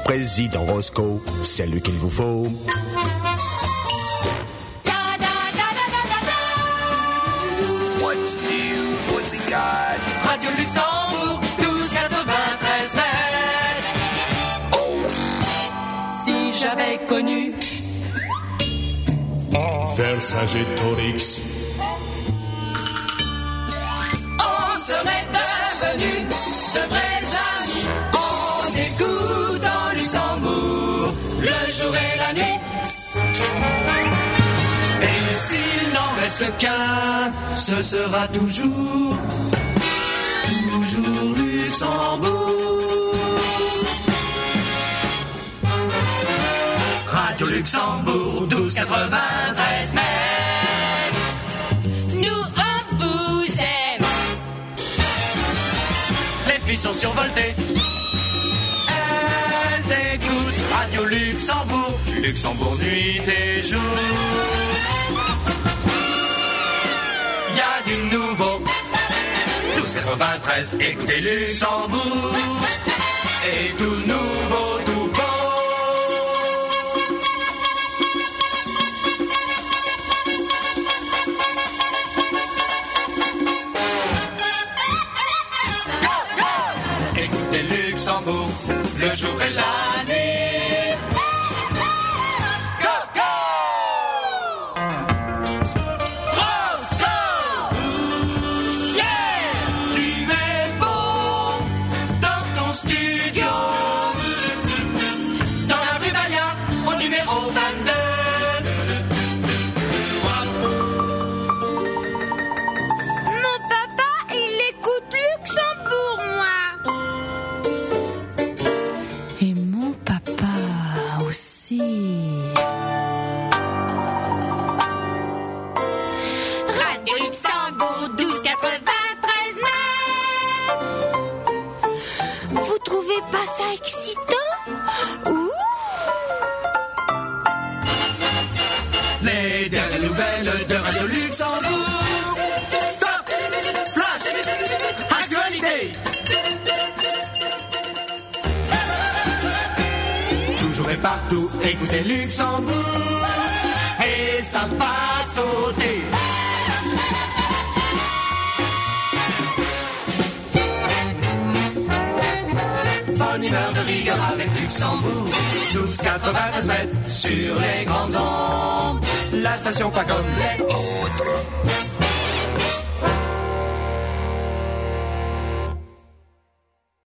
président Roscoe, c'est lui qu'il vous faut. What's new, what's he got? Radio Luxembourg, 1293 mètres. Oh. Si j'avais connu Vercingétorix, on serait devenus de vrais amis. On écoute en Luxembourg le jour et la nuit. Et s'il n'en reste qu'un, ce sera toujours Luxembourg. Radio Luxembourg, 1293 mètres. Nous, on vous aime. Les filles sont survoltées. Elles écoutent Radio Luxembourg, Luxembourg nuit et jour. Y a du nouveau. 1293, écoutez Luxembourg. Et tout nouveau, tout beau. Écoutez Luxembourg, le jour et la nuit. Go, go! Roscoe! Yeah! Tu es beau dans ton studio. Dans la rue Bayard, au numéro 22. Mon papa, il écoute Luxembourg, moi. Et mon papa aussi. Radio Luxembourg, 1293 mètres. Vous trouvez pas ça excitant? Ouh. Les dernières nouvelles de Radio Luxembourg. Stop! Flash! Actualité! Toujours et partout, écoutez Luxembourg. Et ça va sauter. Bonne humeur de rigueur avec Luxembourg. 1293 mètres sur les grandes ondes. La station pas comme les autres.